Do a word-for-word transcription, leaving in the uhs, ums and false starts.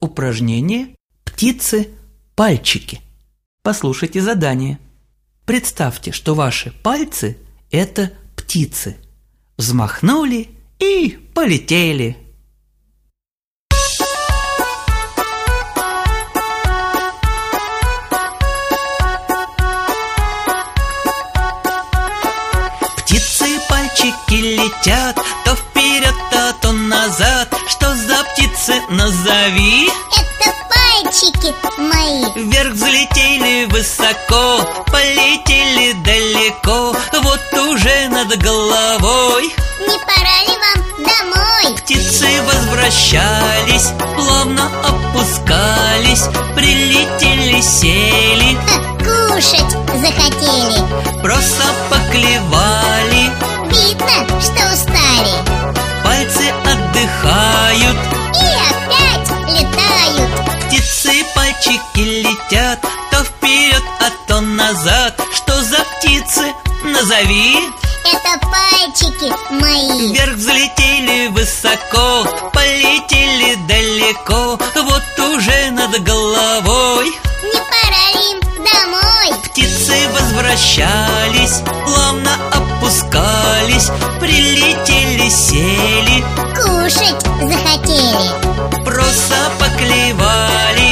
Упражнение «Птицы-пальчики». Послушайте задание. Представьте, что ваши пальцы – это птицы. Взмахнули и полетели. Птицы-пальчики летят то вперед, а то назад. Что за птицы, назови? Это пальчики мои. Вверх взлетели высоко, полетели далеко, вот уже над головой. Не пора ли вам домой? Птицы возвращались, плавно опускались, прилетели, сели, Ха, кушать захотели. просто поклевали. Видно, что устали. Пальцы отдыхают, И опять летают. птицы-пальчики летят то вперед, а то назад. Что за птицы, назови? Это пальчики мои. Вверх взлетели высоко, полетели далеко, вот уже над головой. Не пора ли им домой? Птицы возвращались, плавно опускались, прилетели, сели, Кушать захотели. просто поклевали.